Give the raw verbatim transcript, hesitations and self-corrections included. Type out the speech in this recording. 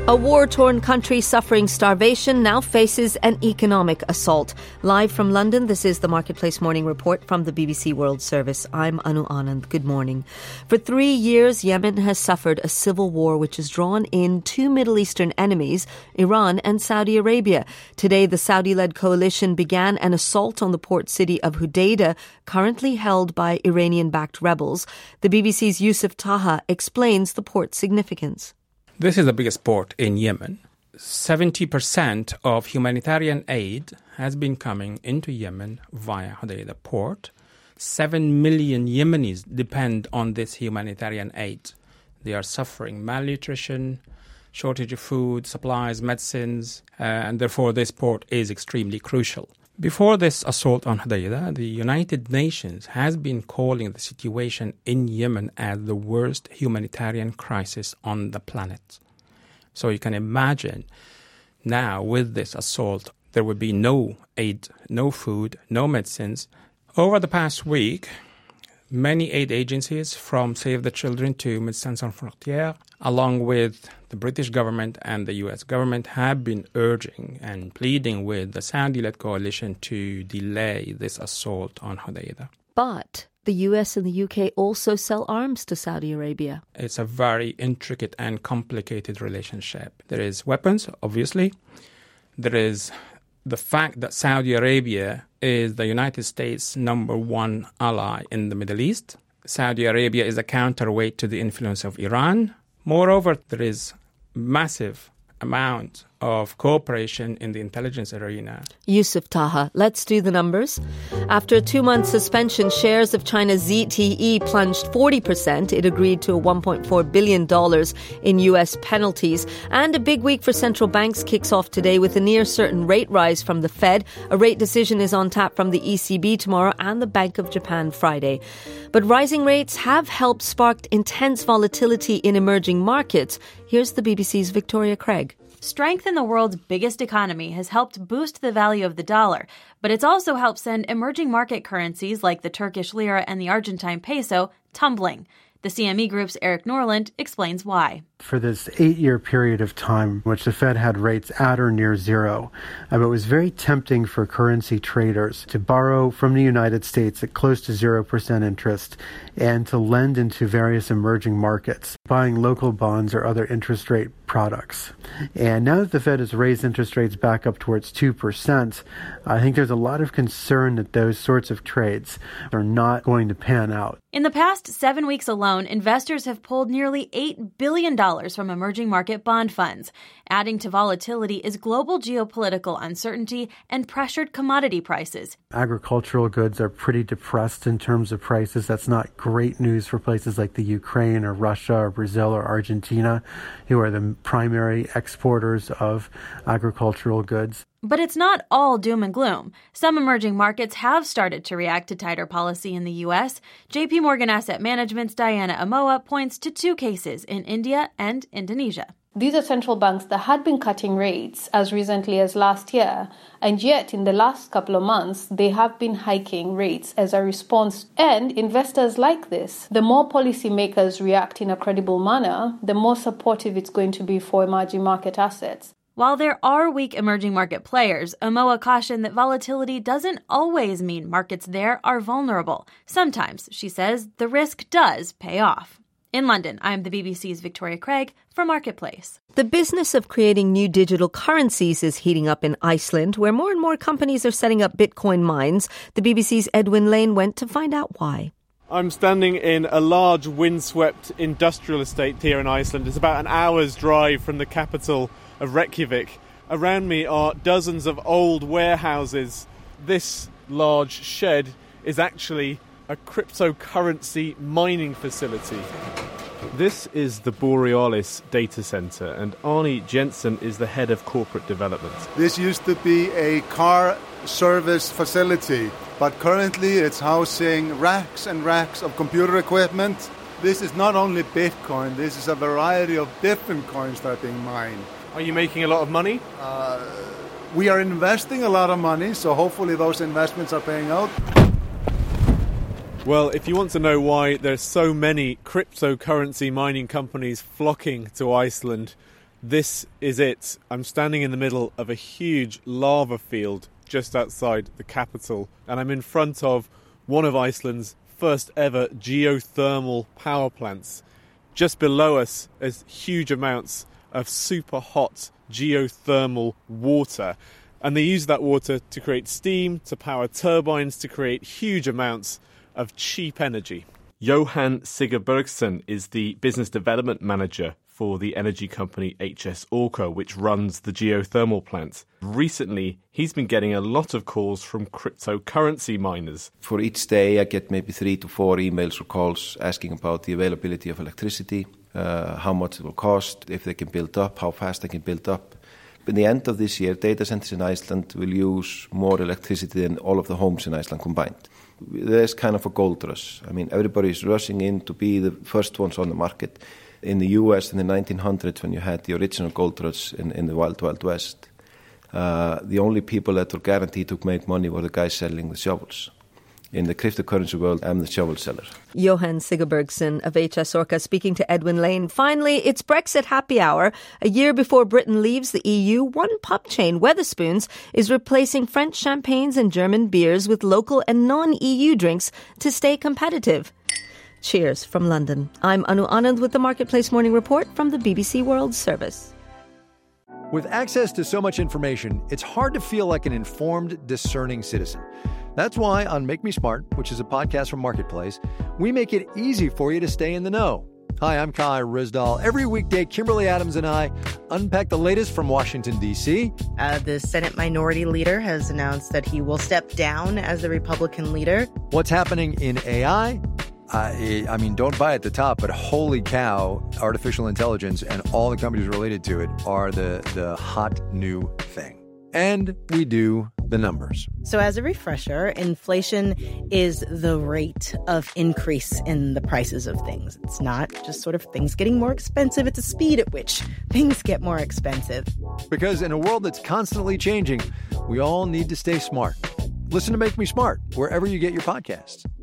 A war-torn country suffering starvation now faces an economic assault. Live from London, this is the Marketplace Morning Report from the B B C World Service. I'm Anu Anand. Good morning. For three years, Yemen has suffered a civil war which has drawn in two Middle Eastern enemies, Iran and Saudi Arabia. Today, the Saudi-led coalition began an assault on the port city of Hodeidah, currently held by Iranian-backed rebels. The B B C's Yusuf Taha explains the port's significance. This is the biggest port in Yemen. seventy percent of humanitarian aid has been coming into Yemen via Hodeidah port. Seven million Yemenis depend on this humanitarian aid. They are suffering malnutrition, shortage of food, supplies, medicines, uh, and therefore this port is extremely crucial. Before this assault on Hodeidah, the United Nations has been calling the situation in Yemen as the worst humanitarian crisis on the planet. So you can imagine now with this assault, there will be no aid, no food, no medicines. Over the past week, many aid agencies from Save the Children to Médecins Sans Frontières, along with the British government and the U S government, have been urging and pleading with the Saudi-led coalition to delay this assault on Hodeidah. But the U S and the U K also sell arms to Saudi Arabia. It's a very intricate and complicated relationship. There is weapons, obviously. There is the fact that Saudi Arabia is the United States' number one ally in the Middle East. Saudi Arabia is a counterweight to the influence of Iran. Moreover, there is massive amount of cooperation in the intelligence arena. Yusuf Taha, let's do the numbers. After a two-month suspension, shares of China's Z T E plunged forty percent. It agreed to a one point four billion dollars in U S penalties. And a big week for central banks kicks off today with a near-certain rate rise from the Fed. A rate decision is on tap from the E C B tomorrow and the Bank of Japan Friday. But rising rates have helped spark intense volatility in emerging markets. Here's the B B C's Victoria Craig. Strength in the world's biggest economy has helped boost the value of the dollar, but it's also helped send emerging market currencies like the Turkish lira and the Argentine peso tumbling. The C M E Group's Eric Norland explains why. For this eight-year period of time, which the Fed had rates at or near zero, um, it was very tempting for currency traders to borrow from the United States at close to zero percent interest and to lend into various emerging markets, buying local bonds or other interest rate products. And now that the Fed has raised interest rates back up towards two percent, I think there's a lot of concern that those sorts of trades are not going to pan out. In the past seven weeks alone, investors have pulled nearly eight billion dollars from emerging market bond funds. Adding to volatility is global geopolitical uncertainty and pressured commodity prices. Agricultural goods are pretty depressed in terms of prices. That's not great news for places like the Ukraine or Russia or Brazil or Argentina, who are the primary exporters of agricultural goods. But it's not all doom and gloom. Some emerging markets have started to react to tighter policy in the U S. J P Morgan Asset Management's Diana Amoa points to two cases in India and Indonesia. These are central banks that had been cutting rates as recently as last year, and yet in the last couple of months, they have been hiking rates as a response. And investors like this. The more policymakers react in a credible manner, the more supportive it's going to be for emerging market assets. While there are weak emerging market players, Amoa cautioned that volatility doesn't always mean markets there are vulnerable. Sometimes, she says, the risk does pay off. In London, I'm the B B C's Victoria Craig for Marketplace. The business of creating new digital currencies is heating up in Iceland, where more and more companies are setting up Bitcoin mines. The B B C's Edwin Lane went to find out why. I'm standing in a large windswept industrial estate here in Iceland. It's about an hour's drive from the capital of Reykjavik. Around me are dozens of old warehouses. This large shed is actually a cryptocurrency mining facility. This is the Borealis data center, and Arnie Jensen is the head of corporate development. This used to be a car service facility, but currently it's housing racks and racks of computer equipment. This is not only Bitcoin, this is a variety of different coins that are being mined. Are you making a lot of money? Uh, we are investing a lot of money, so hopefully those investments are paying out. Well, if you want to know why there's so many cryptocurrency mining companies flocking to Iceland, This is it. I'm standing in the middle of a huge lava field just outside the capital, and I'm in front of one of Iceland's first ever geothermal power plants. Just below us is huge amounts of super hot geothermal water, and they use that water to create steam, to power turbines, to create huge amounts of cheap energy. Johan Sigurbergsson is the business development manager for the energy company H S Orka, which runs the geothermal plant. Recently, he's been getting a lot of calls from cryptocurrency miners. For each day, I get maybe three to four emails or calls asking about the availability of electricity, uh, how much it will cost, if they can build up, how fast they can build up. By the end of this year, data centers in Iceland will use more electricity than all of the homes in Iceland combined. There's kind of a gold rush. I mean, everybody is rushing in to be the first ones on the market. In the U S in the nineteen hundreds, when you had the original gold rush in, in the Wild Wild West, uh, the only people that were guaranteed to make money were the guys selling the shovels. In the cryptocurrency world, I'm the shovel seller. Johan Sigurbergsson of H S Orka speaking to Edwin Lane. Finally, it's Brexit happy hour. A year before Britain leaves the E U, one pub chain, Wetherspoons, is replacing French champagnes and German beers with local and non-E U drinks to stay competitive. Cheers from London. I'm Anu Anand with the Marketplace Morning Report from the B B C World Service. With access to so much information, it's hard to feel like an informed, discerning citizen. That's why on Make Me Smart, which is a podcast from Marketplace, we make it easy for you to stay in the know. Hi, I'm Kai Rizdal. Every weekday, Kimberly Adams and I unpack the latest from Washington, D C. Uh, the Senate Minority Leader has announced that he will step down as the Republican leader. What's happening in A I? I, I mean, don't buy at the top, but holy cow, artificial intelligence and all the companies related to it are the, the hot new thing. And we do the numbers. So as a refresher, inflation is the rate of increase in the prices of things. It's not just sort of things getting more expensive. It's a speed at which things get more expensive. Because in a world that's constantly changing, we all need to stay smart. Listen to Make Me Smart wherever you get your podcasts.